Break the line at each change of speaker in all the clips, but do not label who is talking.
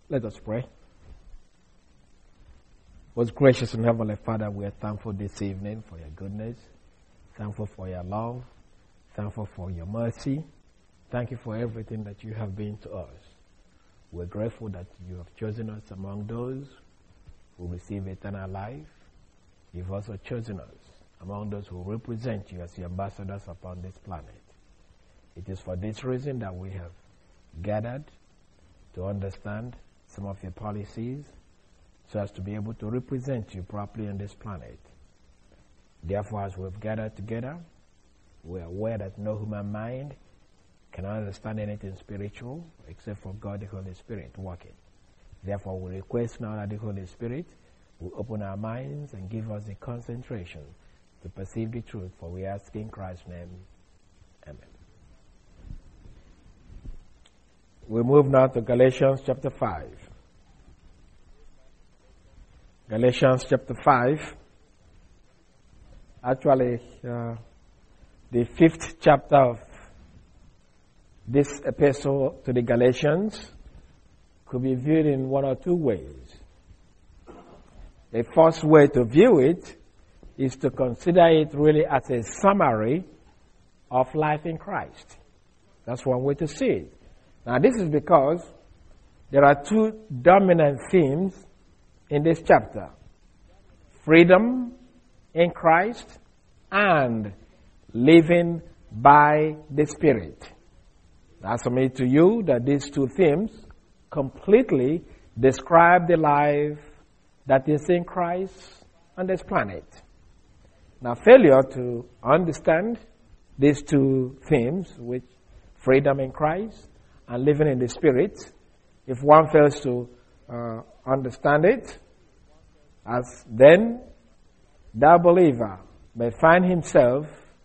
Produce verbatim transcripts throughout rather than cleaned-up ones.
Let us pray. Most gracious and Heavenly Father, we are thankful this evening for your goodness, thankful for your love, thankful for your mercy. Thank you for everything that you have been to us. We're grateful that you have chosen us among those who receive eternal life. You've also chosen us among those who represent you as your ambassadors upon this planet. It is for this reason that we have gathered to understand some of your policies so as to be able to represent you properly on this planet. Therefore, as we've gathered together, we are aware that no human mind can understand anything spiritual except for God the Holy Spirit working. Therefore, we request now that the Holy Spirit will open our minds and give us the concentration to perceive the truth, for we ask in Christ's name. Amen. We move now to Galatians chapter five. Galatians chapter five. Actually, uh, the fifth chapter of this epistle to the Galatians could be viewed in one or two ways. The first way to view it is to consider it really as a summary of life in Christ. That's one way to see it. Now, this is because there are two dominant themes in this chapter: freedom in Christ and living by the Spirit. I submit to you that these two themes completely describe the life that is in Christ on this planet. Now, failure to understand these two themes, which freedom in Christ and living in the Spirit, if one fails to uh, understand it, as then that believer may find himself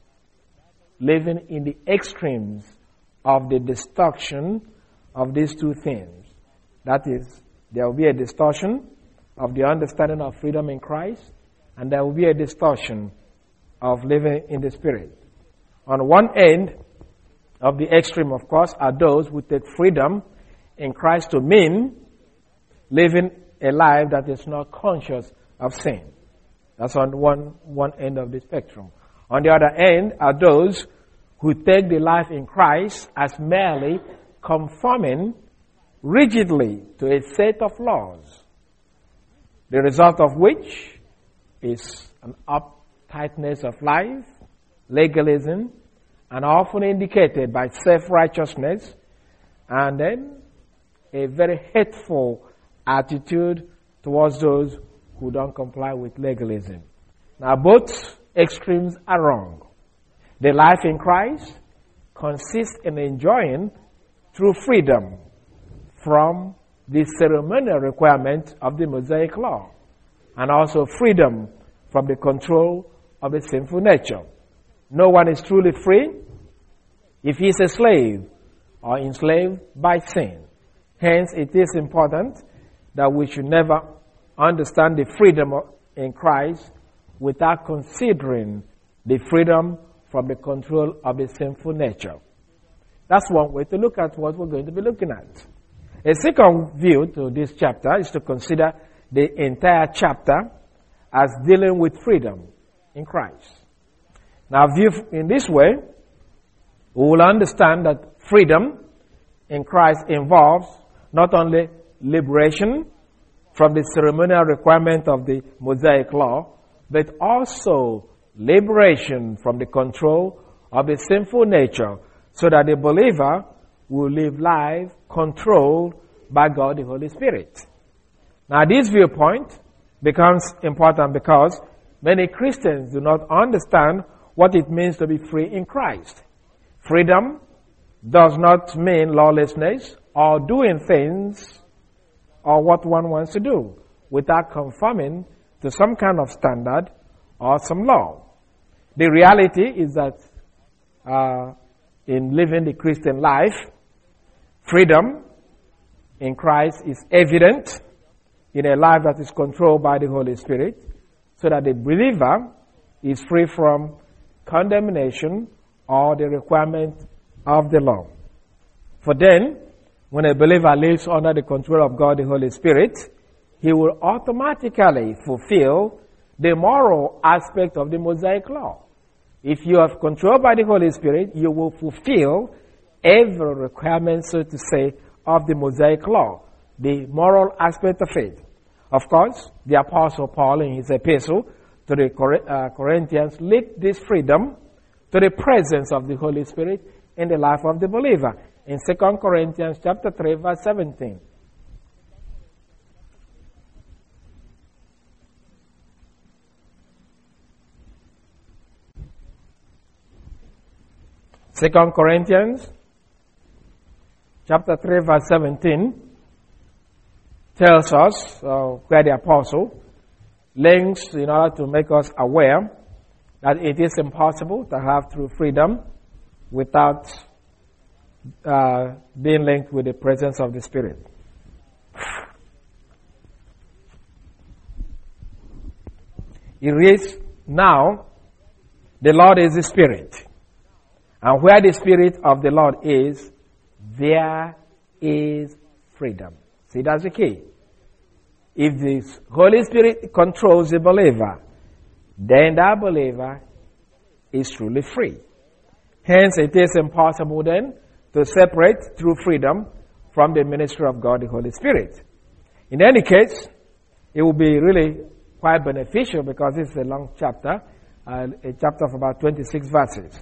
living in the extremes of the destruction of these two things. That is, there will be a distortion of the understanding of freedom in Christ, and there will be a distortion of living in the Spirit. On one end of the extreme, of course, are those who take freedom in Christ to mean living a life that is not conscious of sin. That's on one, one end of the spectrum. On the other end are those who take the life in Christ as merely conforming rigidly to a set of laws, the result of which is an uptightness of life, legalism, and often indicated by self-righteousness, and then a very hateful attitude towards those who don't comply with legalism. Now, both extremes are wrong. The life in Christ consists in enjoying true freedom from the ceremonial requirements of the Mosaic law, and also freedom from the control of the sinful nature. No one is truly free if he is a slave or enslaved by sin. Hence, it is important that we should never understand the freedom in Christ without considering the freedom from the control of the sinful nature. That's one way to look at what we're going to be looking at. A second view to this chapter is to consider the entire chapter as dealing with freedom in Christ. Now, viewed in this way, we will understand that freedom in Christ involves not only liberation from the ceremonial requirement of the Mosaic law, but also liberation from the control of the sinful nature, so that the believer will live life controlled by God the Holy Spirit. Now, this viewpoint becomes important because many Christians do not understand what it means to be free in Christ. Freedom does not mean lawlessness or doing things or what one wants to do without conforming to some kind of standard or some law. The reality is that uh, in living the Christian life, freedom in Christ is evident in a life that is controlled by the Holy Spirit, so that the believer is free from condemnation or the requirement of the law. For then, when a believer lives under the control of God, the Holy Spirit, he will automatically fulfill the moral aspect of the Mosaic law. If you are controlled by the Holy Spirit, you will fulfill every requirement, so to say, of the Mosaic law, the moral aspect of it. Of course, the Apostle Paul in his epistle to the Corinthians linked this freedom to the presence of the Holy Spirit in the life of the believer. In Second Corinthians chapter three, verse seventeen. Second Corinthians chapter three, verse seventeen tells us uh, where the apostle links in order to make us aware that it is impossible to have true freedom without uh, being linked with the presence of the Spirit. It reads, now the Lord is the Spirit. And where the Spirit of the Lord is, there is freedom. See, that's the key. If the Holy Spirit controls the believer, then that believer is truly free. Hence, it is impossible then to separate true freedom from the ministry of God, the Holy Spirit. In any case, it will be really quite beneficial because this is a long chapter, uh, a chapter of about twenty-six verses.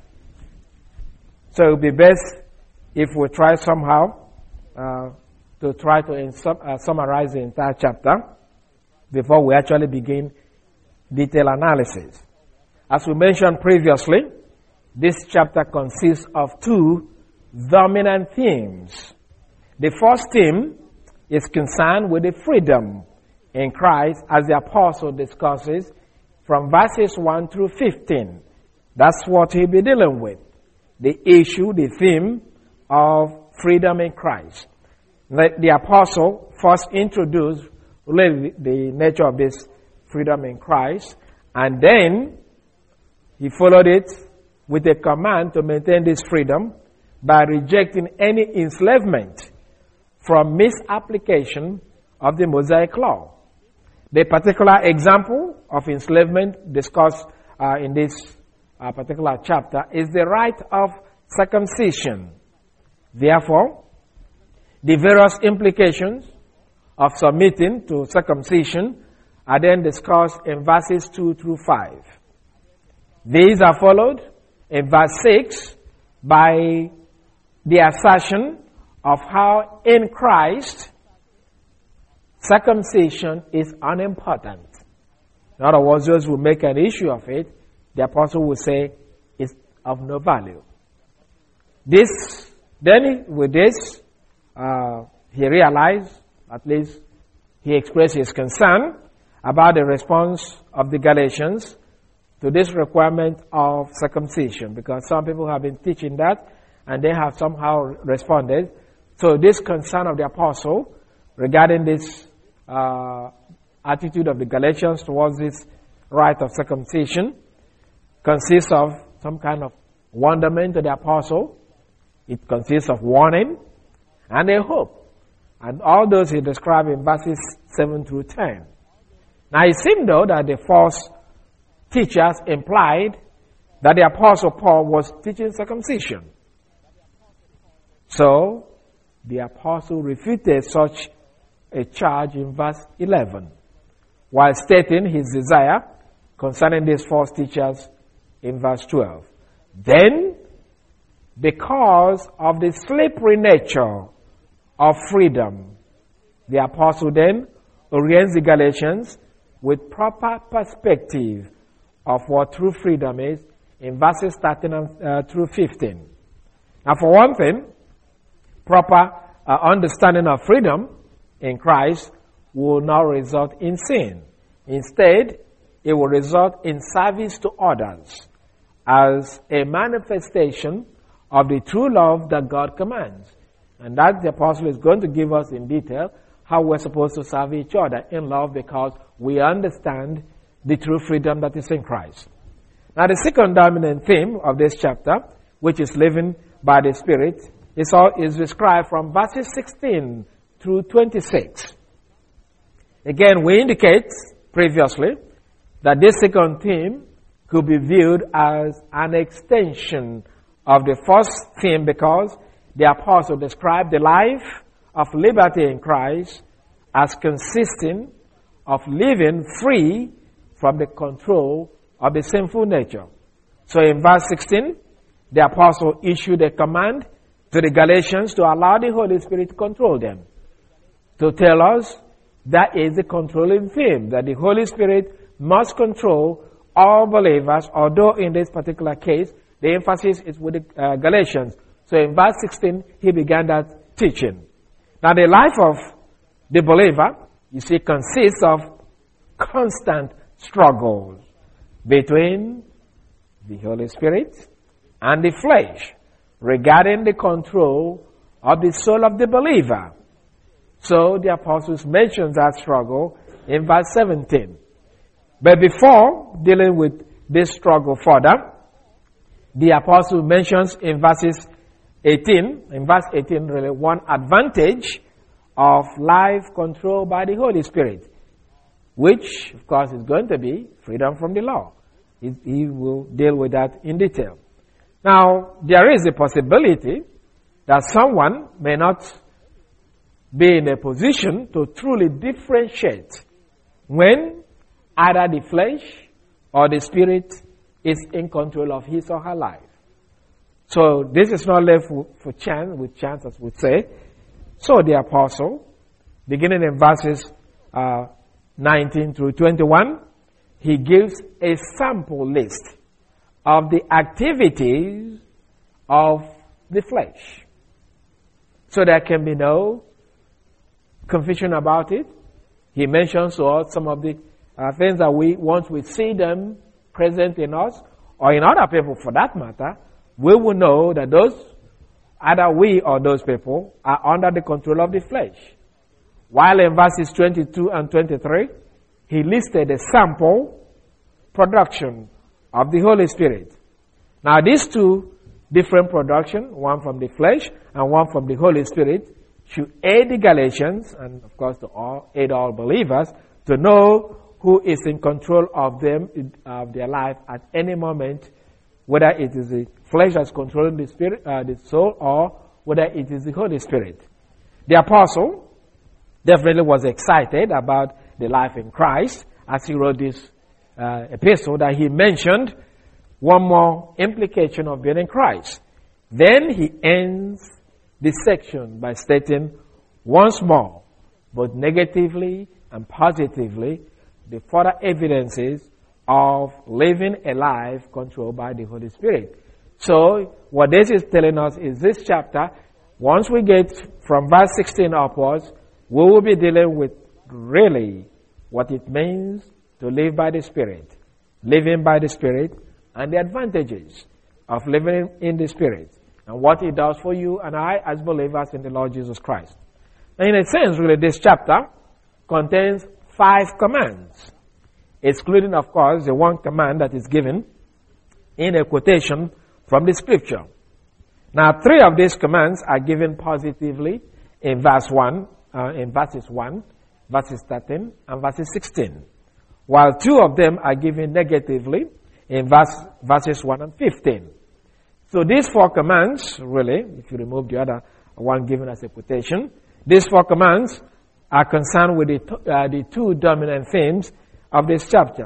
So it would be best if we try somehow uh, to try to insum- uh, summarize the entire chapter before we actually begin detailed analysis. As we mentioned previously, this chapter consists of two dominant themes. The first theme is concerned with the freedom in Christ as the apostle discusses from verses one through fifteen. That's what he'll be dealing with. The issue, the theme of freedom in Christ. The, the apostle first introduced really the nature of this freedom in Christ, and then he followed it with a command to maintain this freedom by rejecting any enslavement from misapplication of the Mosaic law. The particular example of enslavement discussed uh, in this uh, particular chapter is the right of circumcision. Therefore, the various implications of submitting to circumcision are then discussed in verses two through five. These are followed in verse six by the assertion of how in Christ circumcision is unimportant. In other words, those who make an issue of it, the apostle will say it's of no value. This, then with this, uh, he realized, at least he expressed his concern about the response of the Galatians to this requirement of circumcision, because some people have been teaching that and they have somehow responded. So this concern of the apostle regarding this uh, attitude of the Galatians towards this rite of circumcision consists of some kind of wonderment to the apostle. It consists of warning and a hope. And all those he described in verses seven through ten. Now it seemed though that the false teachers implied that the apostle Paul was teaching circumcision. So the apostle refuted such a charge in verse eleven, while stating his desire concerning these false teachers in verse twelve. Then, because of the slippery nature of freedom, the apostle then orients the Galatians with proper perspective of what true freedom is in verses thirteen uh, through fifteen. Now, for one thing, proper uh, understanding of freedom in Christ will not result in sin. Instead, it will result in service to others as a manifestation of the true love that God commands. And that the apostle is going to give us in detail how we're supposed to serve each other in love, because we understand the true freedom that is in Christ. Now, the second dominant theme of this chapter, which is living by the Spirit, is, all, is described from verses sixteen through twenty-six. Again, we indicate previously that this second theme could be viewed as an extension of the first theme because the apostle described the life of liberty in Christ as consisting of living free from the control of the sinful nature. So in verse sixteen, the apostle issued a command to the Galatians to allow the Holy Spirit to control them. To tell us that is the controlling theme, that the Holy Spirit must control all believers, although in this particular case, the emphasis is with the uh, Galatians. So in verse sixteen, he began that teaching. Now the life of the believer, you see, consists of constant struggles between the Holy Spirit and the flesh regarding the control of the soul of the believer. So the apostles mentions that struggle in verse seventeen. But before dealing with this struggle further, the apostle mentions in verses eighteen, in verse eighteen, really one advantage of life controlled by the Holy Spirit, which, of course, is going to be freedom from the law. He, he will deal with that in detail. Now, there is a possibility that someone may not be in a position to truly differentiate when either the flesh or the spirit is in control of his or her life. So this is not left for, for chance, with chance as we say. So the apostle, beginning in verses uh, nineteen through twenty-one, he gives a sample list of the activities of the flesh. So there can be no confusion about it. He mentions to us some of the uh, things that we, once we see them present in us, or in other people for that matter, we will know that those, either we or those people, are under the control of the flesh. While in verses twenty-two and twenty-three, he listed a sample production of the Holy Spirit. Now these two different production, one from the flesh and one from the Holy Spirit, should aid the Galatians, and of course to all, aid all believers, to know who is in control of them, of their life at any moment, whether it is the flesh that's controlling the spirit, uh, the soul, or whether it is the Holy Spirit. The apostle definitely was excited about the life in Christ as he wrote this uh, epistle, that he mentioned one more implication of being in Christ. Then he ends this section by stating once more, both negatively and positively, the further evidences of living a life controlled by the Holy Spirit. So what this is telling us is this chapter, once we get from verse sixteen upwards, we will be dealing with really what it means to live by the Spirit, living by the Spirit, and the advantages of living in the Spirit, and what it does for you and I as believers in the Lord Jesus Christ. And in a sense, really, this chapter contains five commands, excluding, of course, the one command that is given in a quotation from the Scripture. Now, three of these commands are given positively in verse one, uh, in verses one, verses thirteen, and verses sixteen, while two of them are given negatively in verse, verses one and fifteen. So these four commands, really, if you remove the other one given as a quotation, these four commands are concerned with the, uh, the two dominant themes of this chapter.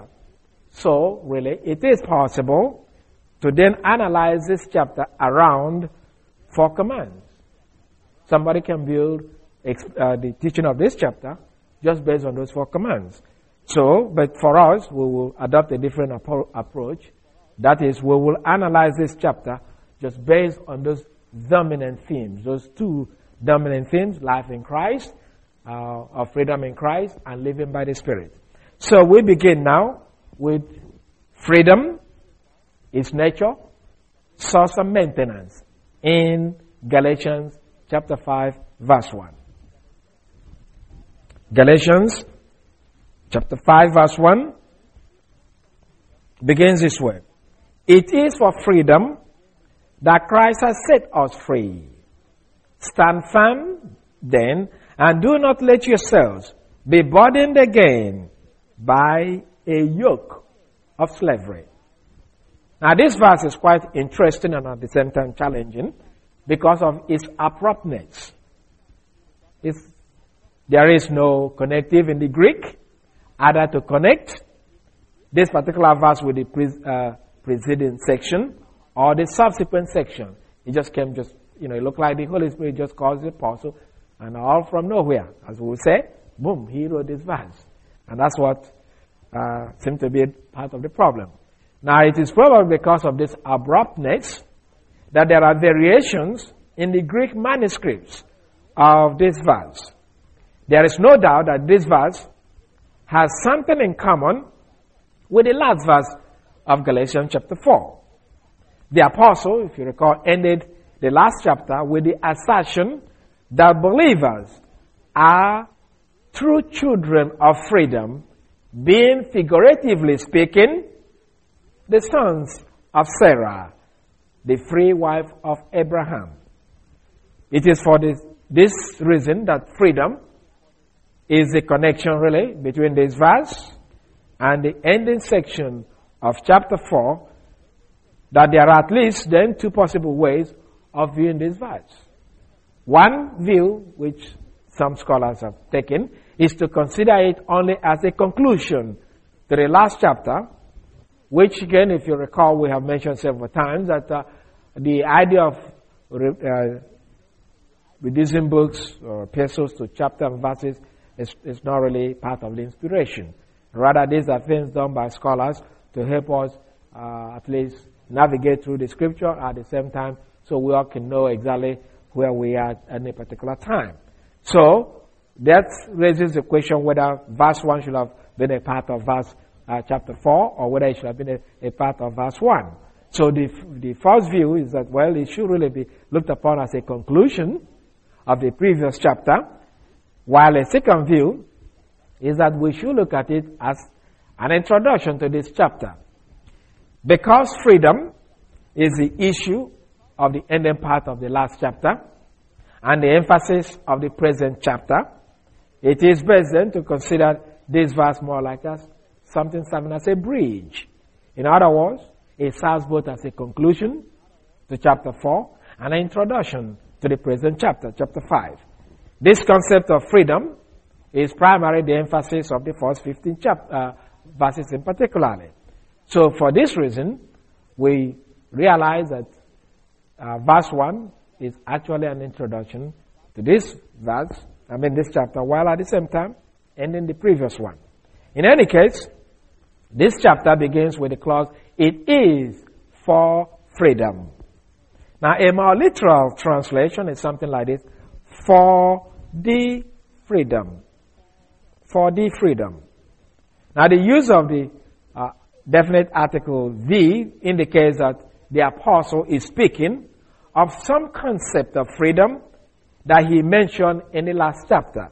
So, really, it is possible to then analyze this chapter around four commands. Somebody can build uh, the teaching of this chapter just based on those four commands. So, but for us, we will adopt a different appro- approach. That is, we will analyze this chapter just based on those dominant themes, those two dominant themes, life in Christ, uh, of freedom in Christ, and living by the Spirit. So we begin now with freedom, its nature, source and maintenance in Galatians chapter five, verse one. Galatians chapter five, verse one begins this way. It is for freedom that Christ has set us free. Stand firm then, and do not let yourselves be burdened again by a yoke of slavery. Now this verse is quite interesting and at the same time challenging because of its abruptness. It's, there is no connective in the Greek, either to connect this particular verse with the pre, uh, preceding section or the subsequent section. It just came just, you know, it looked like the Holy Spirit just caused the apostle, and all from nowhere, as we would say, boom, he wrote this verse. And that's what uh, seemed to be part of the problem. Now, it is probably because of this abruptness that there are variations in the Greek manuscripts of this verse. There is no doubt that this verse has something in common with the last verse of Galatians chapter four. The apostle, if you recall, ended the last chapter with the assertion that believers are true children of freedom, being figuratively speaking, the sons of Sarah, the free wife of Abraham. It is for this, this reason that freedom is the connection really between this verse and the ending section of chapter four, that there are at least then two possible ways of viewing this verse. One view, which some scholars have taken, is to consider it only as a conclusion to the last chapter, which again, if you recall, we have mentioned several times that uh, the idea of uh, reducing books or epistles to chapter and verses is, is not really part of the inspiration. Rather, these are things done by scholars to help us uh, at least navigate through the scripture at the same time so we all can know exactly where we are at any particular time. So, that raises the question whether verse one should have been a part of verse uh, chapter four or whether it should have been a, a part of verse one. So the, the first view is that, well, it should really be looked upon as a conclusion of the previous chapter, while a second view is that we should look at it as an introduction to this chapter. Because freedom is the issue of the ending part of the last chapter and the emphasis of the present chapter, it is best then to consider this verse more like as something serving as a bridge. In other words, it serves both as a conclusion to chapter four and an introduction to the present chapter, chapter five. This concept of freedom is primarily the emphasis of the first fifteen chap- uh, verses in particular. So for this reason, we realize that uh, verse one is actually an introduction to this verse, I mean this chapter, while at the same time ending the previous one. In any case, this chapter begins with the clause, it is for freedom. Now, a more literal translation is something like this, for the freedom. For the freedom. Now, the use of the uh, definite article the indicates that the apostle is speaking of some concept of freedom that he mentioned in the last chapter.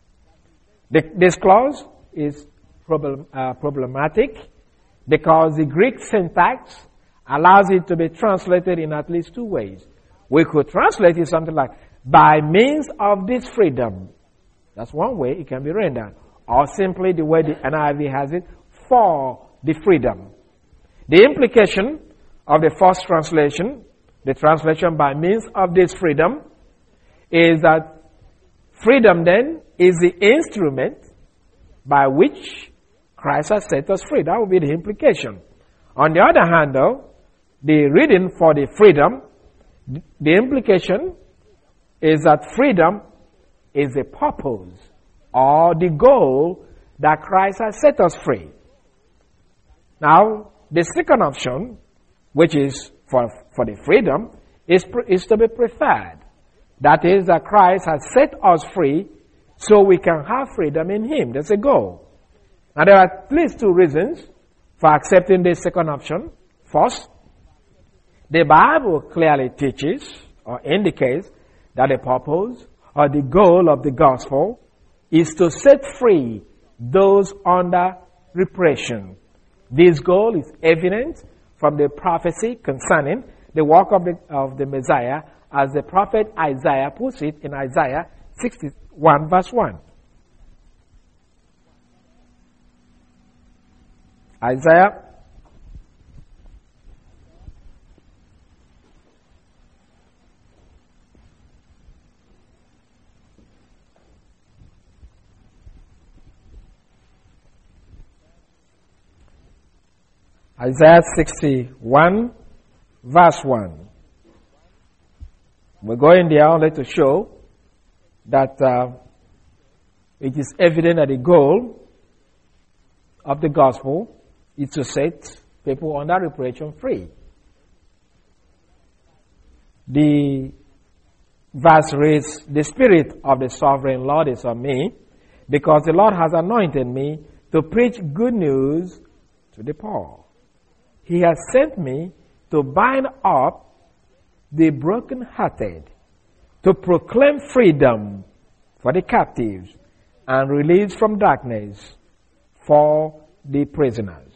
The, this clause is problem, uh, problematic because the Greek syntax allows it to be translated in at least two ways. We could translate it something like, by means of this freedom. That's one way it can be rendered. Or simply the way the N I V has it, for the freedom. The implication of the first translation, the translation by means of this freedom, is that freedom then is the instrument by which Christ has set us free. That would be the implication. On the other hand, though, the reading for the freedom, the implication is that freedom is the purpose or the goal that Christ has set us free. Now, the second option, which is for, for the freedom, is, is to be preferred. That is that Christ has set us free so we can have freedom in Him. That's a goal. Now, there are at least two reasons for accepting this second option. First, the Bible clearly teaches or indicates that the purpose or the goal of the gospel is to set free those under repression. This goal is evident from the prophecy concerning the work of the, of the Messiah as the prophet Isaiah puts it in Isaiah sixty-one verse one. Isaiah Isaiah sixty-one verse one. We're going there only to show that uh, it is evident that the goal of the gospel is to set people under reproach free. The verse reads, "The Spirit of the Sovereign Lord is on me, because the Lord has anointed me to preach good news to the poor. He has sent me to bind up the brokenhearted, to proclaim freedom for the captives, and release from darkness for the prisoners."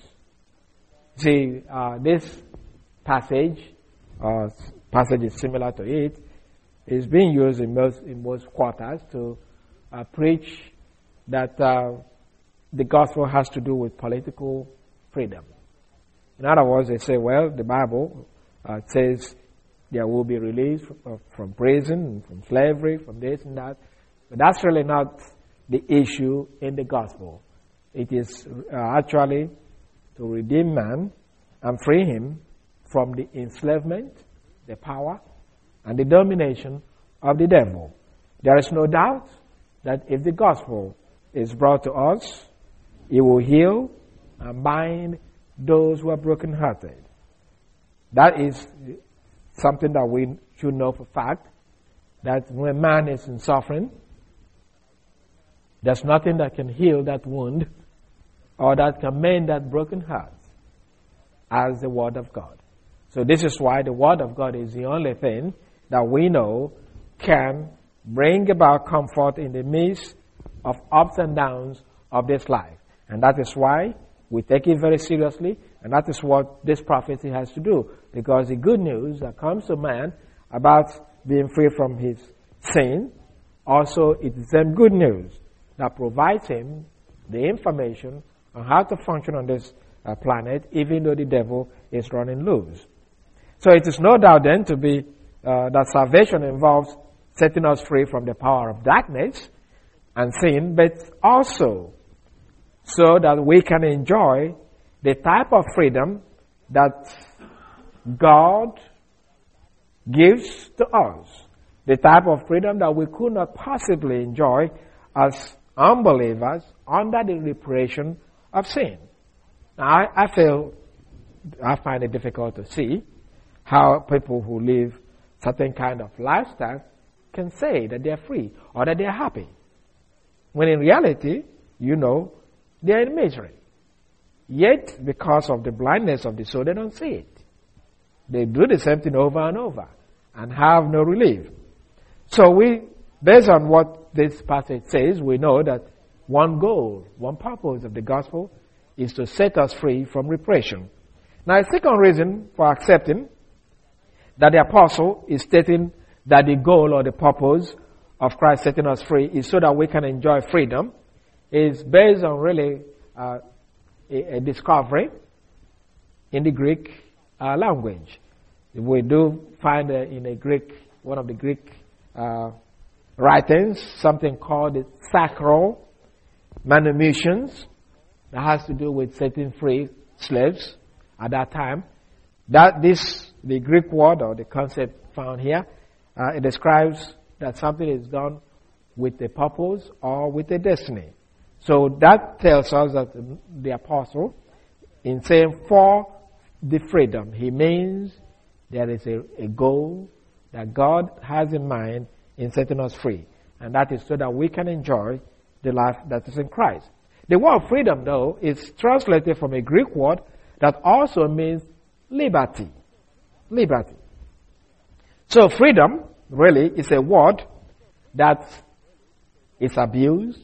See, uh, this passage, uh, passage is similar to it, is being used in most in most quarters to uh, preach that uh, the gospel has to do with political freedom. In other words, they say, well, the Bible uh, says there will be release from, from prison, from slavery, from this and that. But that's really not the issue in the gospel. It is uh, actually to redeem man and free him from the enslavement, the power, and the domination of the devil. There is no doubt that if the gospel is brought to us, it will heal and bind those who are brokenhearted. That is something that we should know for fact, that when man is in suffering, there's nothing that can heal that wound or that can mend that broken heart as the Word of God. So this is why the Word of God is the only thing that we know can bring about comfort in the midst of ups and downs of this life. And that is why we take it very seriously, and that is what this prophecy has to do. Because the good news that comes to man about being free from his sin, also it is the good news that provides him the information on how to function on this uh, planet, even though the devil is running loose. So it is no doubt then to be uh, that salvation involves setting us free from the power of darkness and sin, but also so that we can enjoy the type of freedom that God gives to us. The type of freedom that we could not possibly enjoy as unbelievers under the repression of sin. Now, I, I feel, I find it difficult to see how people who live certain kind of lifestyle can say that they are free or that they are happy. When in reality, you know, they are in misery. Yet, because of the blindness of the soul, they don't see it. They do the same thing over and over and have no relief. So we, based on what this passage says, we know that one goal, one purpose of the gospel is to set us free from repression. Now, a second reason for accepting that the apostle is stating that the goal or the purpose of Christ setting us free is so that we can enjoy freedom is based on really uh, a, a discovery in the Greek uh, language. We do find uh, in a Greek, one of the Greek uh, writings, something called the sacral manumissions that has to do with setting free slaves at that time. That this, the Greek word or the concept found here, uh, it describes that something is done with a purpose or with a destiny. So that tells us that the apostle, in saying for the freedom, he means there is a, a goal that God has in mind in setting us free. And that is so that we can enjoy the life that is in Christ. The word freedom, though, is translated from a Greek word that also means liberty. Liberty. So freedom, really, is a word that is abused.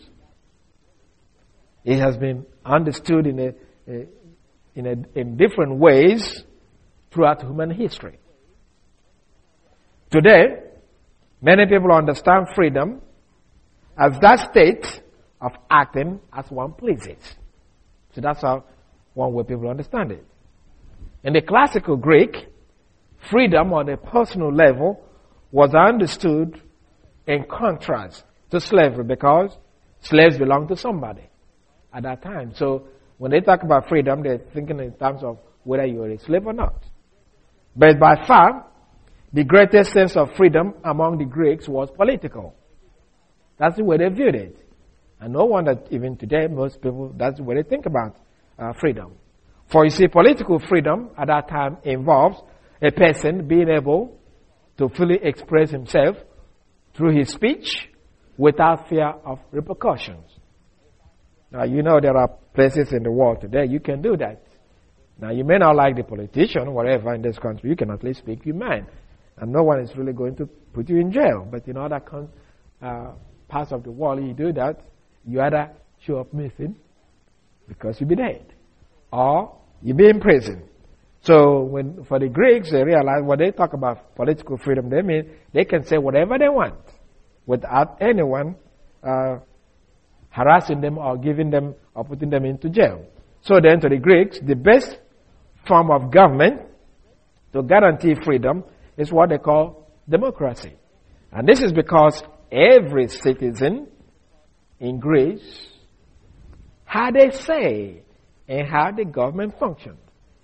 It has been understood in a, a, in, a, in different ways throughout human history. Today, many people understand freedom as that state of acting as one pleases. So that's how one way people understand it. In the classical Greek, freedom on a personal level was understood in contrast to slavery, because slaves belonged to somebody at that time. So when they talk about freedom, they're thinking in terms of whether you're a slave or not. But by far, the greatest sense of freedom among the Greeks was political. That's the way they viewed it. And no wonder even today, most people, that's the way they think about uh, freedom. For you see, political freedom at that time involves a person being able to fully express himself through his speech without fear of repercussions. Now, you know there are places in the world today you can do that. Now, you may not like the politician, whatever, in this country, you can at least speak your mind. And no one is really going to put you in jail. But in other con- uh, parts of the world, you do that, you either show up missing because you'll be dead, or you'll be in prison. So when for the Greeks, they realize when they talk about political freedom, they mean they can say whatever they want without anyone uh, harassing them or giving them or putting them into jail. So then to the Greeks, the best form of government to guarantee freedom is what they call democracy. And this is because every citizen in Greece had a say in how the government functioned.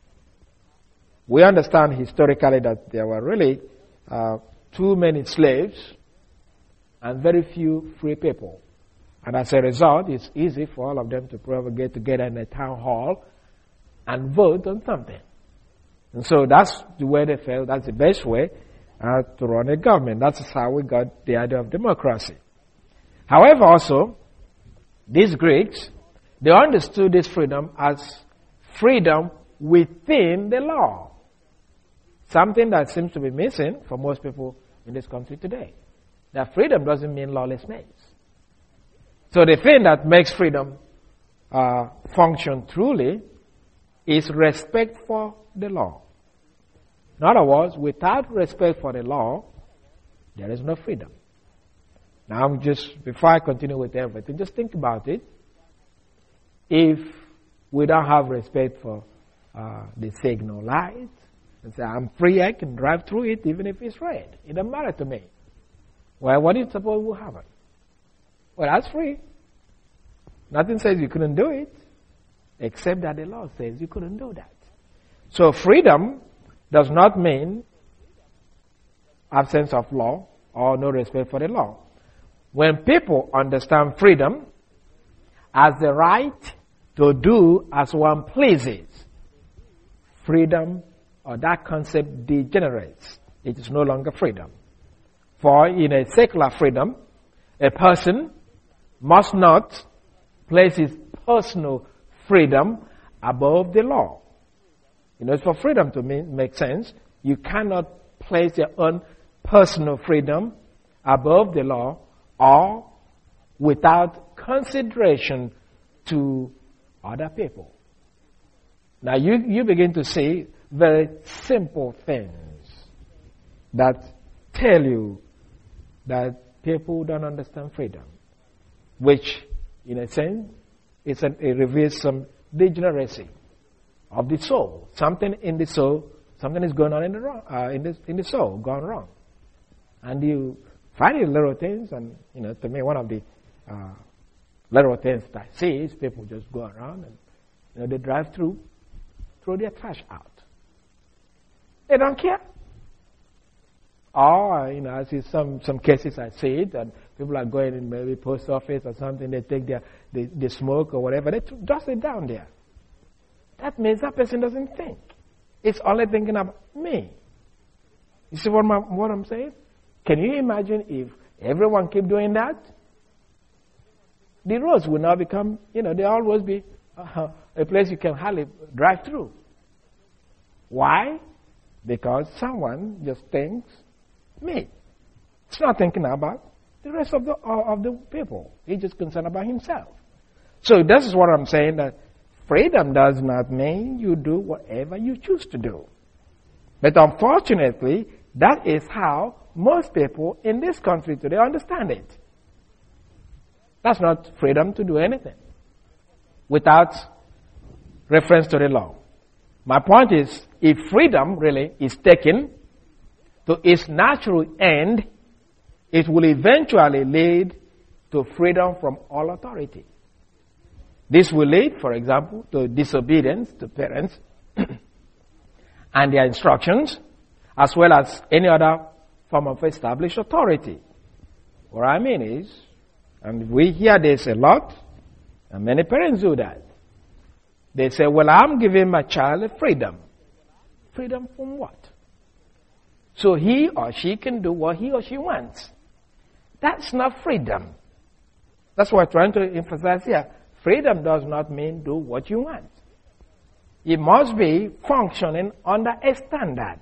We understand historically that there were really uh, too many slaves and very few free people. And as a result, it's easy for all of them to probably get together in a town hall and vote on something. And so that's the way they felt that's the best way uh, to run a government. That's how we got the idea of democracy. However, also, these Greeks, they understood this freedom as freedom within the law. Something that seems to be missing for most people in this country today. That freedom doesn't mean lawlessness. So the thing that makes freedom uh, function truly is respect for the law. In other words, without respect for the law, there is no freedom. Now, I'm just, before I continue with everything, just think about it. If we don't have respect for uh, the signal light, and say, I'm free, I can drive through it even if it's red. It doesn't matter to me. Well, what do you suppose will happen? Well, that's free. Nothing says you couldn't do it, except that the law says you couldn't do that. So freedom does not mean absence of law or no respect for the law. When people understand freedom as the right to do as one pleases, freedom or that concept degenerates. It is no longer freedom. For in a secular freedom, a person must not place his personal freedom above the law. You know, for freedom to make sense, you cannot place your own personal freedom above the law or without consideration to other people. Now you, you begin to see very simple things that tell you that people don't understand freedom, which in a sense is an, it reveals some degeneracy of the soul. Something in the soul, something is going on in the wrong, uh, in the in the soul, gone wrong, and you find it little things. And you know, to me, one of the uh, little things that I see is people just go around and you know they drive through, throw their trash out. They don't care. Or, you know, I see some, some cases I see it, and people are going in maybe post office or something, they take their, they, they smoke or whatever, they toss it down there. That means that person doesn't think. It's only thinking about me. You see what, my, what I'm saying? Can you imagine if everyone keep doing that? The roads will now become, you know, they always be uh, a place you can hardly drive through. Why? Because someone just thinks me. He's not thinking about the rest of the of the people. He's just concerned about himself. So this is what I'm saying, that freedom does not mean you do whatever you choose to do. But unfortunately, that is how most people in this country today understand it. That's not freedom to do anything without reference to the law. My point is, if freedom really is taken to its natural end, it will eventually lead to freedom from all authority. This will lead, for example, to disobedience to parents and their instructions, as well as any other form of established authority. What I mean is, and we hear this a lot, and many parents do that. They say, well, I'm giving my child freedom. Freedom from what? So he or she can do what he or she wants. That's not freedom. That's what I'm trying to emphasize here. Freedom does not mean do what you want. It must be functioning under a standard.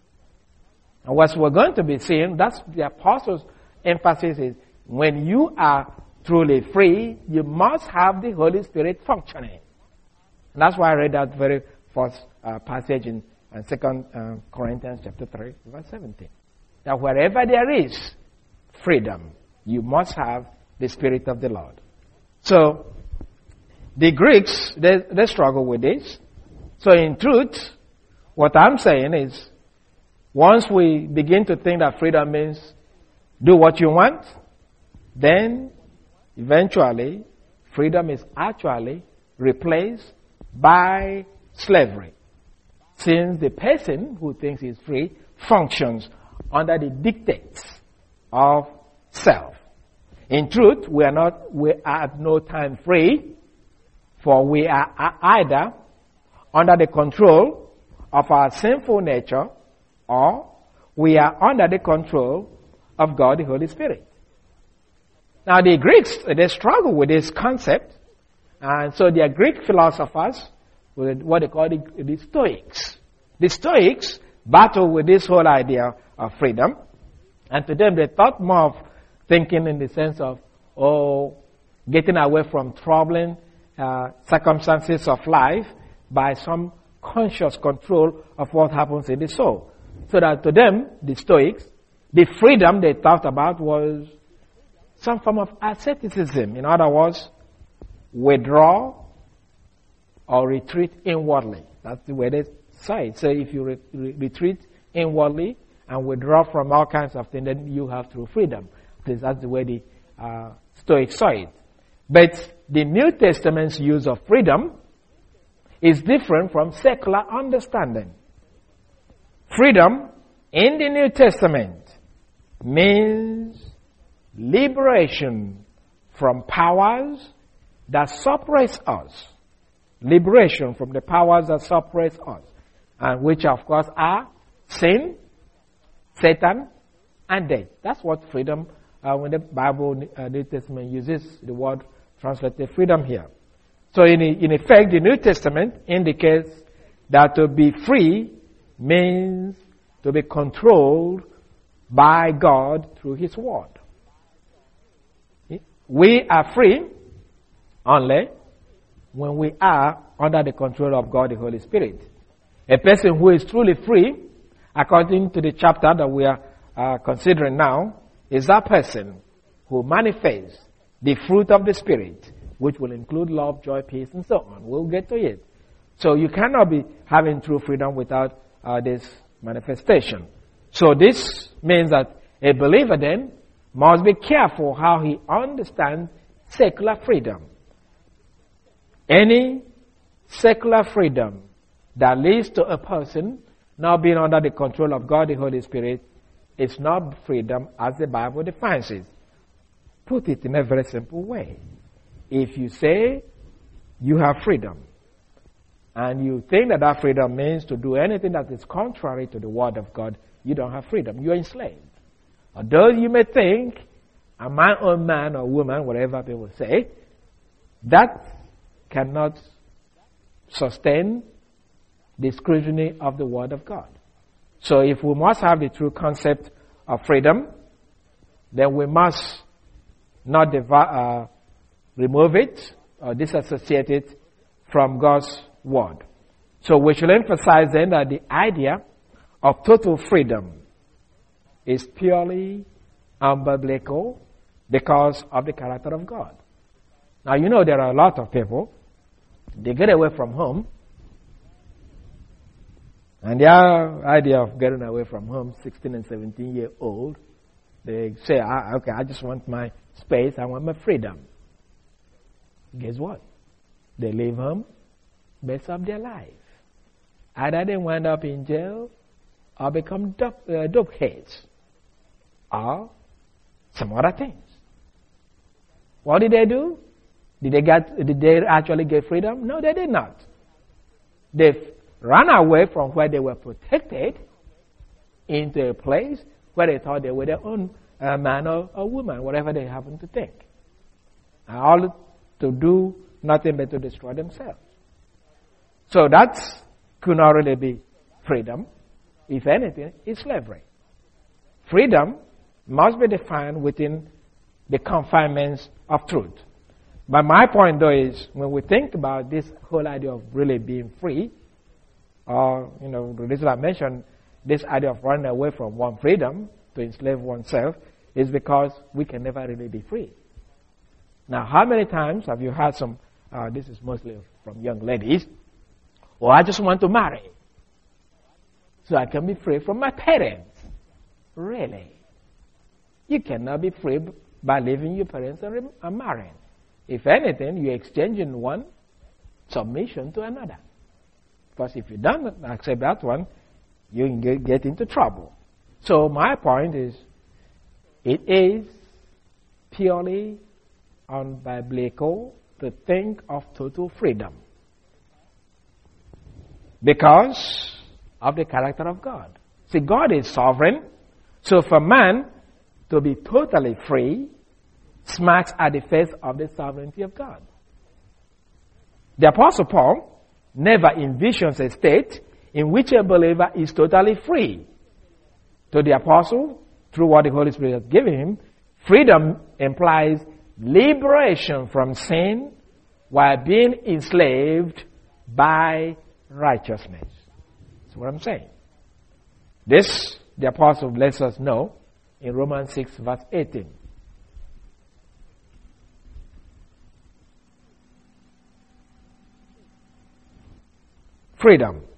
And what we're going to be seeing, that's the apostles' emphasis is, when you are truly free, you must have the Holy Spirit functioning. And that's why I read that very first uh, passage in uh, Second uh, Corinthians chapter three, verse seventeen. That wherever there is freedom, you must have the Spirit of the Lord. So, the Greeks, they, they struggle with this. So in truth, what I'm saying is, once we begin to think that freedom means do what you want, then eventually freedom is actually replaced by slavery. Since the person who thinks he's free functions under the dictates of self. In truth, we are not, we are at no time free, for we are either under the control of our sinful nature, or we are under the control of God, the Holy Spirit. Now the Greeks, they struggle with this concept, and so their Greek philosophers, what they call the, the Stoics. The Stoics battle with this whole idea of freedom, and to them they thought more of thinking in the sense of, oh, getting away from troubling uh, circumstances of life by some conscious control of what happens in the soul. So that to them, the Stoics, the freedom they thought about was some form of asceticism. In other words, withdraw or retreat inwardly. That's the way they say it. So if you re- re- retreat inwardly and withdraw from all kinds of things, then you have true freedom. That's the way the uh, Stoics saw it. But the New Testament's use of freedom is different from secular understanding. Freedom in the New Testament means liberation from powers that suppress us. Liberation from the powers that suppress us. And which of course are sin, Satan, and death. That's what freedom, uh, when the Bible, uh, New Testament uses the word translated freedom here. So in, in effect, the New Testament indicates that to be free means to be controlled by God through His Word. We are free only when we are under the control of God the Holy Spirit. A person who is truly free, according to the chapter that we are uh, considering now, is that person who manifests the fruit of the Spirit, which will include love, joy, peace, and so on. We'll get to it. So you cannot be having true freedom without uh, this manifestation. So this means that a believer then must be careful how he understands secular freedom. Any secular freedom that leads to a person now being under the control of God the Holy Spirit is not freedom as the Bible defines it. Put it in a very simple way. If you say you have freedom, and you think that that freedom means to do anything that is contrary to the Word of God, you don't have freedom. You're enslaved. Although you may think, a man or man or woman, whatever people say, that cannot sustain the scrutiny of the Word of God. So if we must have the true concept of freedom, then we must not dev- uh, remove it or disassociate it from God's Word. So we should emphasize then that the idea of total freedom is purely unbiblical because of the character of God. Now, you know there are a lot of people, they get away from home, and their idea of getting away from home, sixteen and seventeen year old, they say, ah, okay, I just want my space, I want my freedom. Guess what? They leave home, mess up their life. Either they wind up in jail or become dope, uh, dope heads or some other things. What did they do? Did they get? Did they actually get freedom? No, they did not. They ran away from where they were protected into a place where they thought they were their own uh, man or, or woman, whatever they happen to think. And all to do nothing but to destroy themselves. So that could not really be freedom. If anything, it's slavery. Freedom must be defined within the confinements of truth. But my point, though, is when we think about this whole idea of really being free, or, you know, the reason I mentioned this idea of running away from one freedom to enslave oneself is because we can never really be free. Now, how many times have you had some, uh, this is mostly from young ladies, or I just want to marry so I can be free from my parents. Really? You cannot be free by leaving your parents and, and marrying. If anything, you're exchanging one submission to another. Because if you don't accept that one, you can get into trouble. So my point is, it is purely unbiblical to think of total freedom because of the character of God. See, God is sovereign, so for man to be totally free smacks at the face of the sovereignty of God. The Apostle Paul never envisions a state in which a believer is totally free. To the Apostle, through what the Holy Spirit has given him, freedom implies liberation from sin while being enslaved by righteousness. That's what I'm saying. This, the Apostle lets us know in Romans six, verse eighteen. Freedom.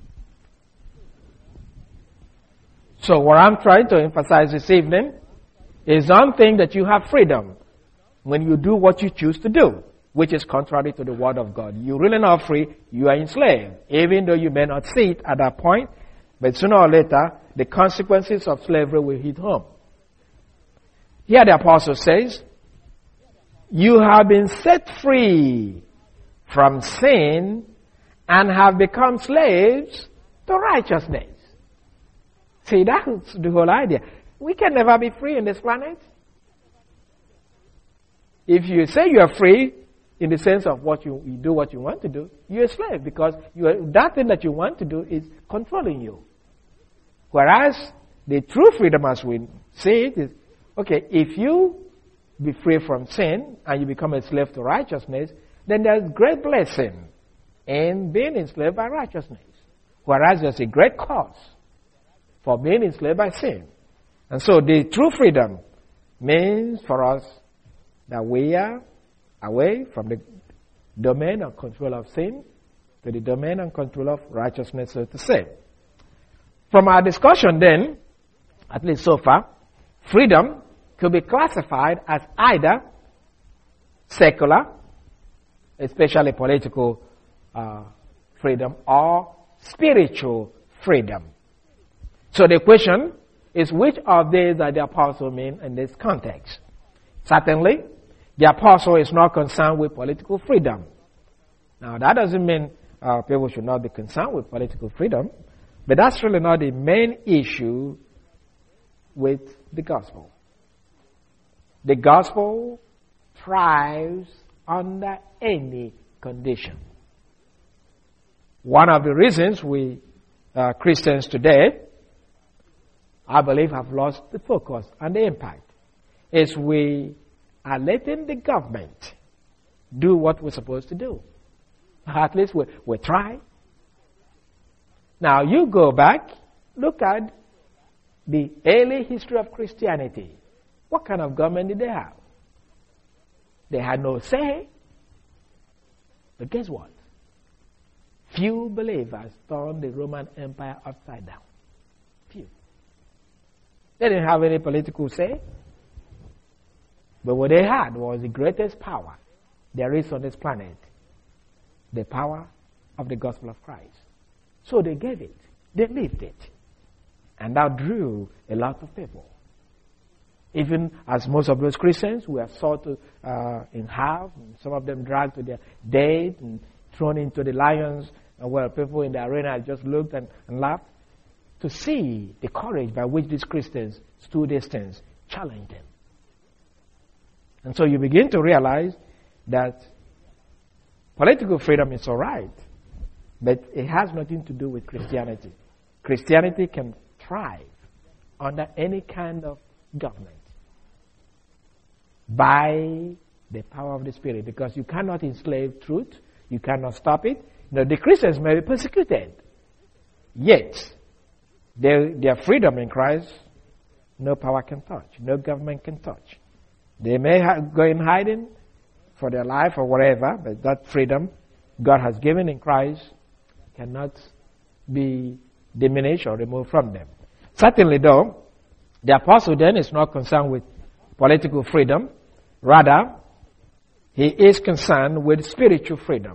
So what I'm trying to emphasize this evening is don't think that you have freedom when you do what you choose to do, which is contrary to the word of God. You're really not free, you are enslaved, even though you may not see it at that point, but sooner or later, the consequences of slavery will hit home. Here the apostle says, you have been set free from sin and have become slaves to righteousness. See, that's the whole idea. We can never be free in this planet. If you say you are free in the sense of what you, you do what you want to do, you're a slave because you are, that thing that you want to do is controlling you. Whereas the true freedom as we see it is, okay, if you be free from sin and you become a slave to righteousness, then there's great blessing in being enslaved by righteousness. Whereas there's a great cost for being enslaved by sin. And so the true freedom means for us that we are away from the domain and control of sin to the domain and control of righteousness, so to say. From our discussion then, at least so far, freedom could be classified as either secular, especially political uh, freedom, or spiritual freedom. So the question is, which of these are the apostle mean in this context? Certainly, the apostle is not concerned with political freedom. Now, that doesn't mean uh, people should not be concerned with political freedom, but that's really not the main issue with the gospel. The gospel thrives under any condition. One of the reasons we uh, Christians today, I believe, have lost the focus and the impact is we are letting the government do what we're supposed to do. At least we, we try. Now, you go back, look at the early history of Christianity, what kind of government did they have? They had no say. But guess what? Few believers turned the Roman Empire upside down. Few. They didn't have any political say. But what they had was the greatest power there is on this planet. The power of the gospel of Christ. So they gave it. They lived it. And that drew a lot of people. Even as most of those Christians were sought to, uh, in half, and some of them dragged to their death and thrown into the lions, and where people in the arena just looked and, and laughed, to see the courage by which these Christians stood distance, challenged them. And so you begin to realize that political freedom is all right, but it has nothing to do with Christianity. Christianity can thrive under any kind of government by the power of the Spirit, because you cannot enslave truth, you cannot stop it. Now, the Christians may be persecuted, yet their, their freedom in Christ, no power can touch, no government can touch. They may ha- go in hiding for their life or whatever, but that freedom God has given in Christ cannot be diminished or removed from them. Certainly, though, the apostle then is not concerned with political freedom. Rather, he is concerned with spiritual freedom.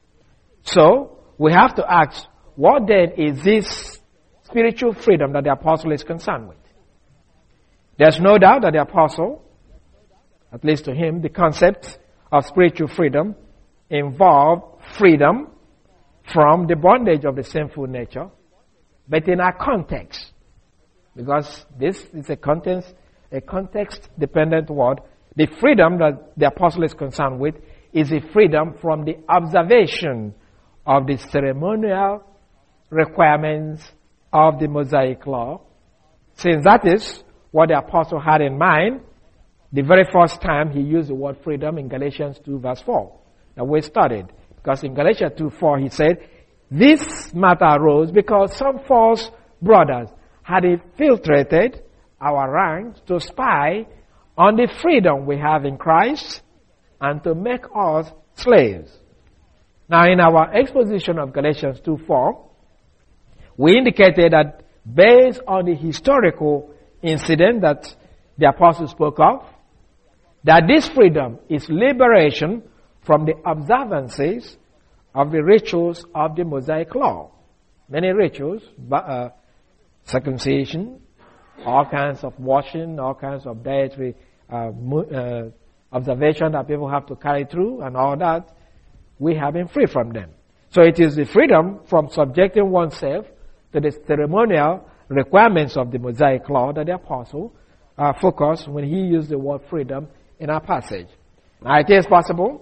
So, we have to ask, what then is this spiritual freedom that the apostle is concerned with? There's no doubt that the apostle, at least to him, the concept of spiritual freedom involved freedom from the bondage of the sinful nature, but in our context, because this is a context, a context-dependent word. The freedom that the apostle is concerned with is a freedom from the observation of the ceremonial requirements of the Mosaic law, since that is what the apostle had in mind the very first time he used the word freedom in Galatians two verse four. Now we studied, because in Galatians two four he said, this matter arose because some false brothers had infiltrated our ranks to spy on the freedom we have in Christ and to make us slaves. Now, in our exposition of Galatians two four, we indicated that based on the historical incident that the apostle spoke of, that this freedom is liberation from the observances of the rituals of the Mosaic law. Many rituals, uh, circumcision, all kinds of washing, all kinds of dietary uh, uh, observation that people have to carry through and all that, we have been free from them. So it is the freedom from subjecting oneself to the ceremonial requirements of the Mosaic law that the apostle uh, focused when he used the word freedom in our passage. Now it is possible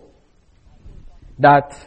that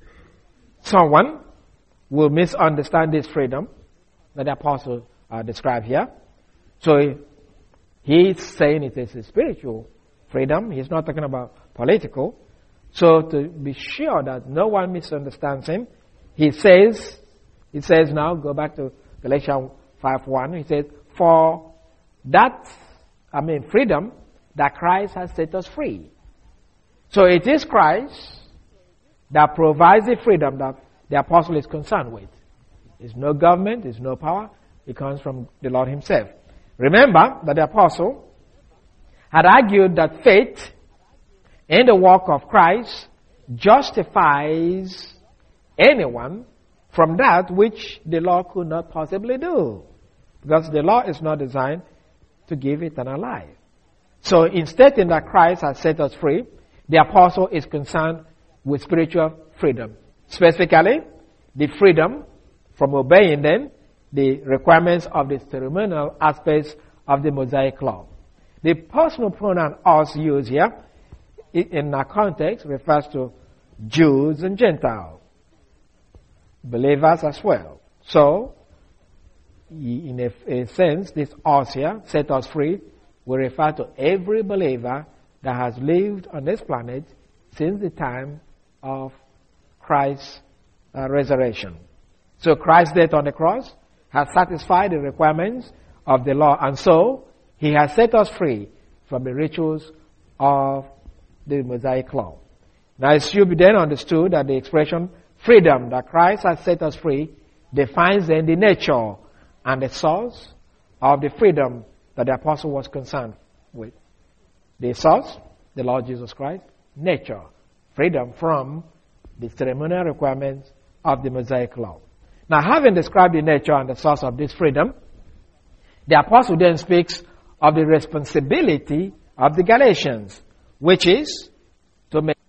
someone will misunderstand this freedom that the apostle uh, described here. So he's saying it is a spiritual freedom. He's not talking about political. So to be sure that no one misunderstands him, he says, he says now, go back to Galatians five one, he says, for that, I mean freedom, that Christ has set us free. So it is Christ that provides the freedom that the apostle is concerned with. There's no government, there's no power. It comes from the Lord himself. Remember that the apostle had argued that faith in the work of Christ justifies anyone from that which the law could not possibly do. Because the law is not designed to give eternal life. So in stating that Christ has set us free, the apostle is concerned with spiritual freedom. Specifically, the freedom from obeying then the requirements of the ceremonial aspects of the Mosaic law. The personal pronoun us used here in our context refers to Jews and Gentiles, believers as well. So, in a, a sense, this us here, set us free, will refer to every believer that has lived on this planet since the time of Christ's uh, resurrection. So Christ's death on the cross has satisfied the requirements of the law. And so, he has set us free from the rituals of the Mosaic law. Now, it should be then understood that the expression freedom that Christ has set us free defines then the nature and the source of the freedom that the apostle was concerned with. The source, the Lord Jesus Christ. Nature, freedom from the ceremonial requirements of the Mosaic law. Now, having described the nature and the source of this freedom, the apostle then speaks of the responsibility of the Galatians, which is to make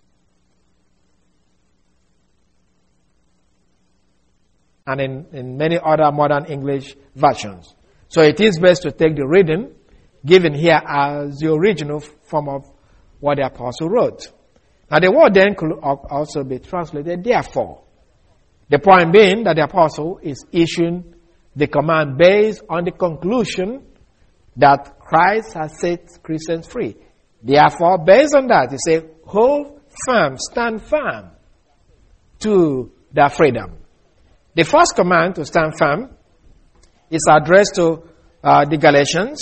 and in, in many other modern English versions. So it is best to take the reading given here as the original form of what the apostle wrote. Now the word then could also be translated therefore. The point being that the apostle is issuing the command based on the conclusion that Christ has set Christians free. Therefore, based on that, he says, hold firm, stand firm to their freedom. The first command to stand firm is addressed to uh, the Galatians,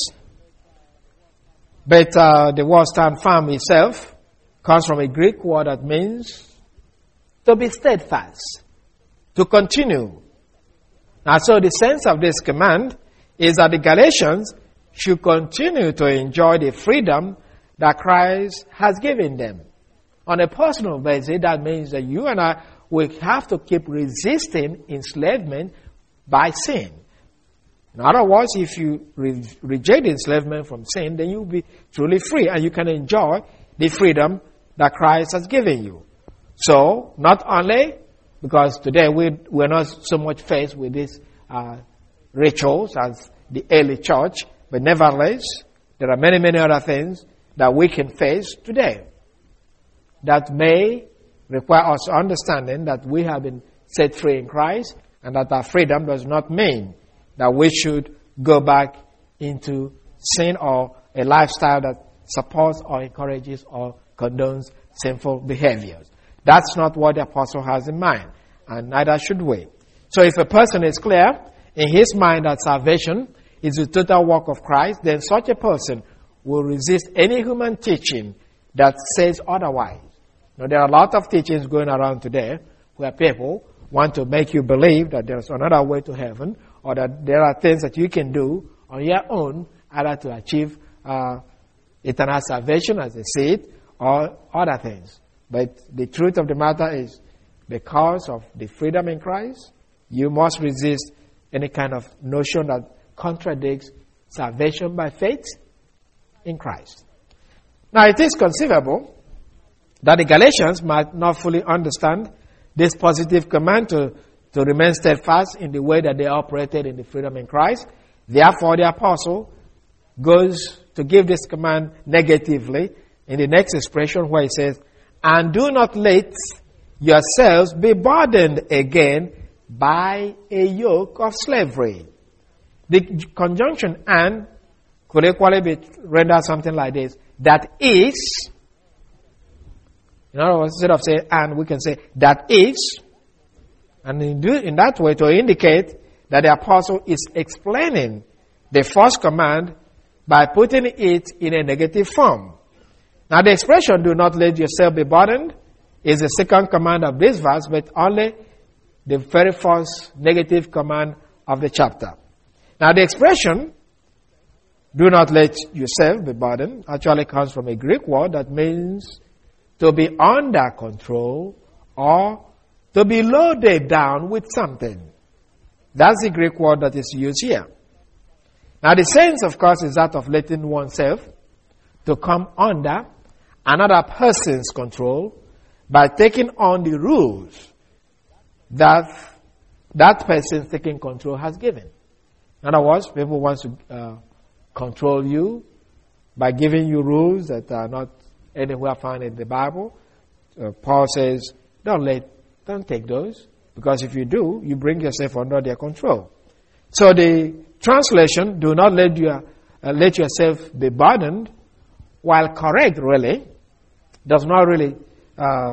but uh, the word stand firm itself comes from a Greek word that means to be steadfast, to continue. Now, so the sense of this command is that the Galatians should continue to enjoy the freedom that Christ has given them. On a personal basis, that means that you and I will have to keep resisting enslavement by sin. In other words, if you re- reject enslavement from sin, then you'll be truly free and you can enjoy the freedom that Christ has given you. So, not only because today we, we're not so much faced with these uh, rituals as the early church, but nevertheless, there are many, many other things that we can face today that may require us understanding that we have been set free in Christ and that our freedom does not mean that we should go back into sin or a lifestyle that supports or encourages or condones sinful behaviors. That's not what the apostle has in mind, and neither should we. So if a person is clear in his mind that salvation is the total work of Christ, then such a person will resist any human teaching that says otherwise. Now, there are a lot of teachings going around today where people want to make you believe that there's another way to heaven or that there are things that you can do on your own either to achieve uh, eternal salvation as they see it or other things. But the truth of the matter is, because of the freedom in Christ, you must resist any kind of notion that contradicts salvation by faith in Christ. Now, it is conceivable that the Galatians might not fully understand this positive command to, to remain steadfast in the way that they operated in the freedom in Christ. Therefore, the apostle goes to give this command negatively in the next expression where he says, and do not let yourselves be burdened again by a yoke of slavery. The conjunction and could equally be rendered something like this. That is, in other words, instead of saying and, we can say that is, and in, do, in that way to indicate that the apostle is explaining the first command by putting it in a negative form. Now the expression, do not let yourself be burdened, is the second command of this verse, but only the very first negative command of the chapter. Now the expression, do not let yourself be burdened, actually comes from a Greek word that means to be under control or to be loaded down with something. That's the Greek word that is used here. Now the sense, of course, is that of letting oneself to come under another person's control by taking on the rules that that person taking control has given. In other words, people want to uh, control you by giving you rules that are not anywhere found in the Bible. Uh, Paul says, don't let, don't take those, because if you do, you bring yourself under their control. So the translation, do not let your uh, let yourself be burdened, while correct, really, does not really uh,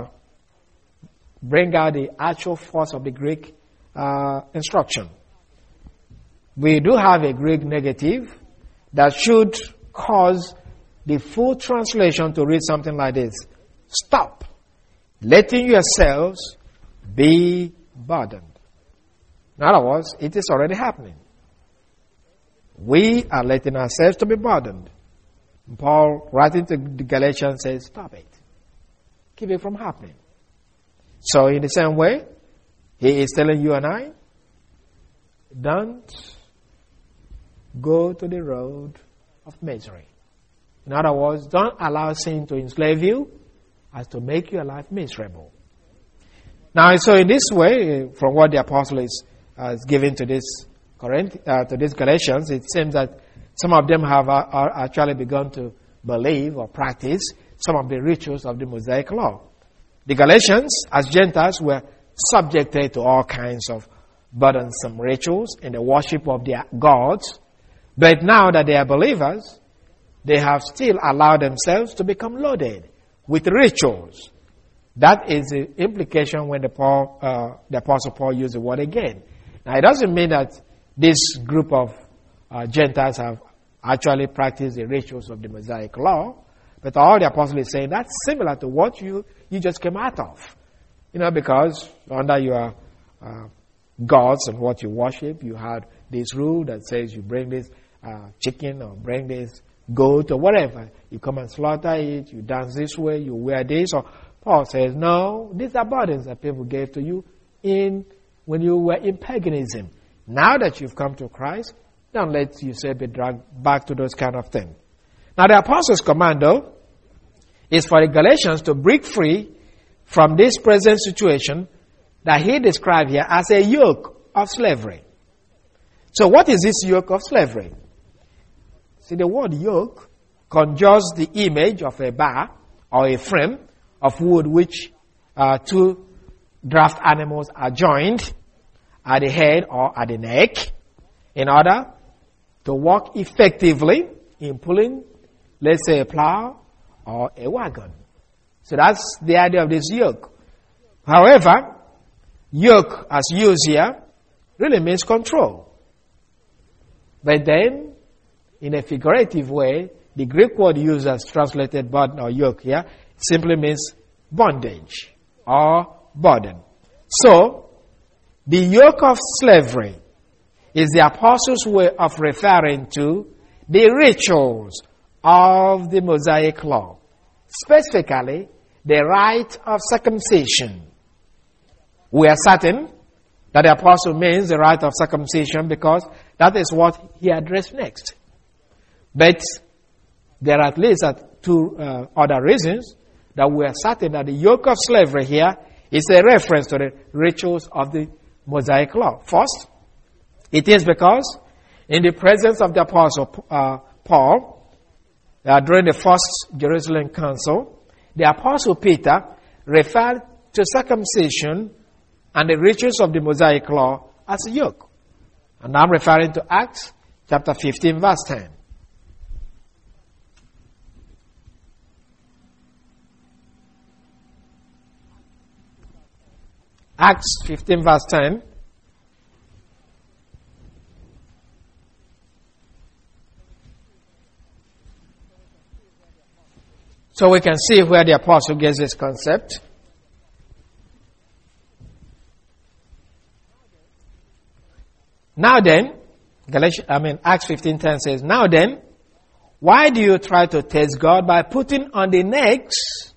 bring out the actual force of the Greek uh, instruction. we do have a Greek negative that should cause the full translation to read something like this. Stop letting yourselves be burdened. In other words, it is already happening. We are letting ourselves to be burdened. Paul, writing to the Galatians, says, stop it. Keep it from happening. So in the same way, he is telling you and I, don't go to the road of misery. In other words, don't allow sin to enslave you as to make your life miserable. Now, so in this way, from what the apostle is, uh, is giving to this Corinth, uh, to these Galatians, it seems that some of them have uh, are actually begun to believe or practice some of the rituals of the Mosaic law. The Galatians, as Gentiles, were subjected to all kinds of burdensome rituals in the worship of their gods. But now that they are believers, they have still allowed themselves to become loaded with rituals. That is the implication when the, Paul, uh, the Apostle Paul used the word again. Now, it doesn't mean that this group of uh, Gentiles have actually practiced the rituals of the Mosaic law, but all the Apostle is saying that's similar to what you, you just came out of. You know, because under your uh, gods and what you worship, you had this rule that says you bring this uh, chicken or bring this goat or whatever. You come and slaughter it, you dance this way, you wear this. Or Paul says, no, these are burdens that people gave to you in when you were in paganism. Now that you've come to Christ, don't let yourself be dragged back to those kind of things. Now the apostle's command, though, is for the Galatians to break free from this present situation that he described here as a yoke of slavery. So what is this yoke of slavery? See, the word yoke conjures the image of a bar or a frame of wood which uh, two draft animals are joined at the head or at the neck in order to work effectively in pulling, let's say, a plow or a wagon. So that's the idea of this yoke. However, yoke as used here really means control. But then, in a figurative way, the Greek word used as translated burden or yoke here simply means bondage or burden. So, the yoke of slavery is the apostles' way of referring to the rituals of the Mosaic law. Specifically, the rite of circumcision. We are certain that the apostle means the rite of circumcision because that is what he addressed next. But there are at least two uh, other reasons that we are certain that the yoke of slavery here is a reference to the rituals of the Mosaic law. First, it is because in the presence of the apostle uh, Paul, uh, during the first Jerusalem council, the apostle Peter referred to circumcision and the rituals of the Mosaic law as a yoke. And I'm referring to Acts chapter fifteen, verse ten. Acts fifteen, verse ten. So we can see where the apostle gets this concept. Now then, Galatians, I mean Acts fifteen ten says, now then, why do you try to test God by putting on the necks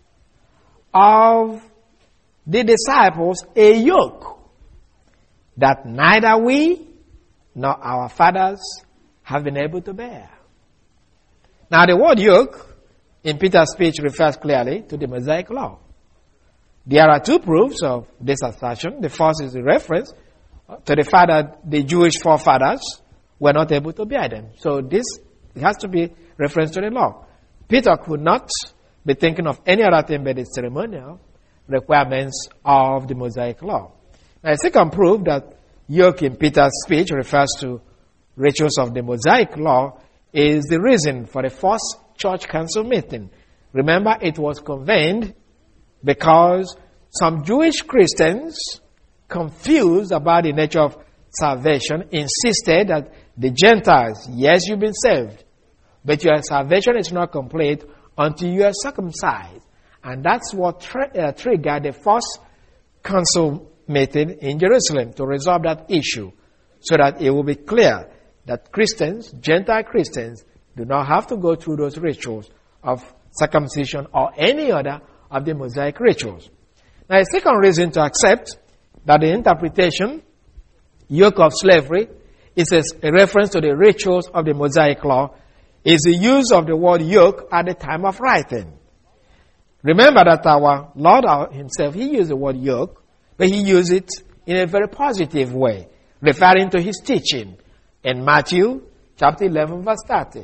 of the disciples a yoke that neither we nor our fathers have been able to bear? Now the word yoke in Peter's speech refers clearly to the Mosaic law. There are two proofs of this assertion. The first is the reference to the fact that the Jewish forefathers were not able to bear them. So this has to be reference to the law. Peter could not be thinking of any other thing but the ceremonial requirements of the Mosaic law. Now, a second proof that yoke in Peter's speech refers to rituals of the Mosaic law is the reason for the first church council meeting. Remember, it was convened because some Jewish Christians, confused about the nature of salvation, insisted that The Gentiles, yes, you've been saved, but your salvation is not complete until you are circumcised. And that's what tri- uh, triggered the first council meeting in Jerusalem to resolve that issue, so that it will be clear that Christians, Gentile Christians, do not have to go through those rituals of circumcision or any other of the Mosaic rituals. Now, a second reason to accept that the interpretation, yoke of slavery, is a reference to the rituals of the Mosaic law, is the use of the word yoke at the time of writing. Remember that our Lord himself, he used the word yoke, but he used it in a very positive way, referring to his teaching in Matthew chapter eleven, verse thirty.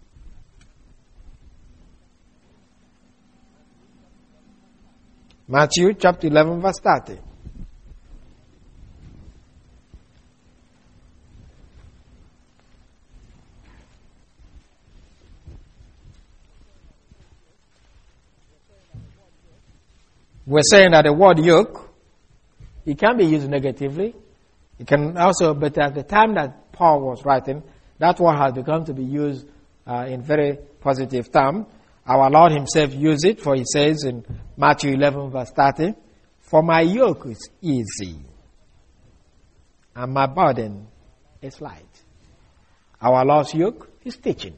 Matthew chapter eleven, verse thirty. We're saying that the word yoke, it can be used negatively. It can also, but at the time that Paul was writing, that word has become to be used uh, in very positive terms. Our Lord himself used it, for he says in Matthew eleven, verse thirty, "For my yoke is easy, and my burden is light." Our Lord's yoke is teaching.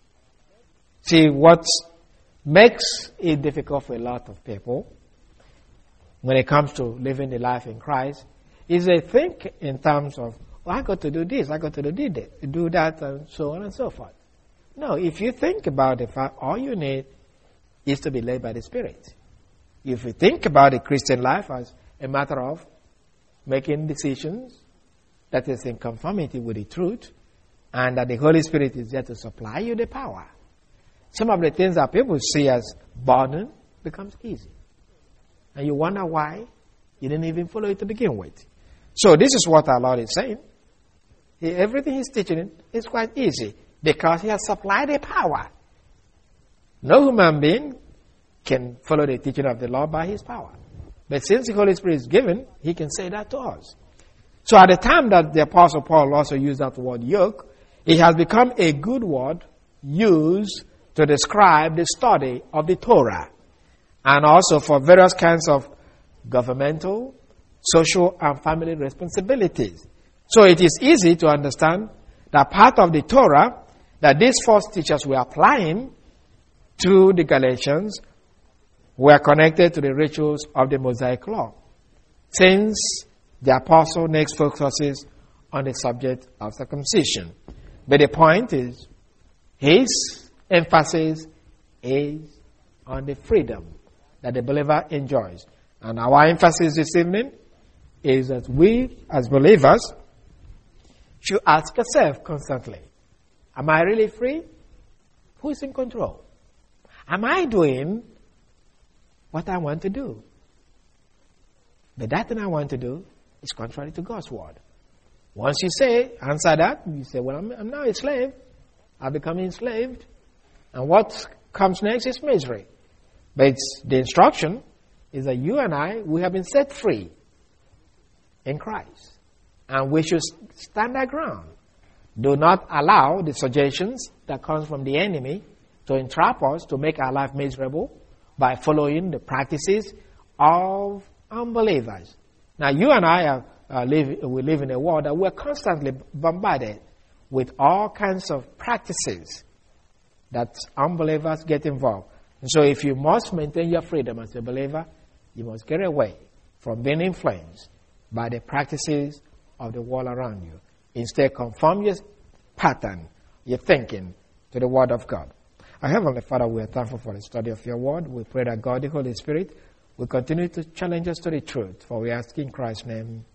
See, what makes it difficult for a lot of people when it comes to living the life in Christ is they think in terms of, oh, I got to do this, I got to do that, do that, and so on and so forth. No, if you think about the fact, all you need is to be led by the Spirit. If you think about the Christian life as a matter of making decisions that is in conformity with the truth, and that the Holy Spirit is there to supply you the power, some of the things that people see as burden becomes easy. And you wonder why you didn't even follow it to begin with. So this is what our Lord is saying. He, everything he's teaching is quite easy because he has supplied the power. No human being can follow the teaching of the Lord by his power. But since the Holy Spirit is given, he can say that to us. So at the time that the Apostle Paul also used that word yoke, it has become a good word used to describe the study of the Torah, and also for various kinds of governmental, social, and family responsibilities. So it is easy to understand that part of the Torah that these false teachers were applying to the Galatians were connected to the rituals of the Mosaic law, since the apostle next focuses on the subject of circumcision. But the point is, his emphasis is on the freedom that the believer enjoys. And our emphasis this evening is that we, as believers, should ask ourselves constantly, am I really free? Who is in control? Am I doing what I want to do? But that thing I want to do is contrary to God's word. Once you say, answer that, you say, well, I'm, I'm now a slave. I've become enslaved. And what comes next is misery. But it's, the instruction is that you and I, we have been set free in Christ. And we should stand our ground. Do not allow the suggestions that comes from the enemy to entrap us, to make our life miserable by following the practices of unbelievers. Now, you and I are, uh, live, we live in a world that we're constantly bombarded with all kinds of practices that unbelievers get involved. And so if you must maintain your freedom as a believer, you must get away from being influenced by the practices of the world around you. Instead, conform your pattern, your thinking, to the Word of God. Our Heavenly Father, we are thankful for the study of your Word. We pray that God, the Holy Spirit, will continue to challenge us to the truth. For we ask in Christ's name,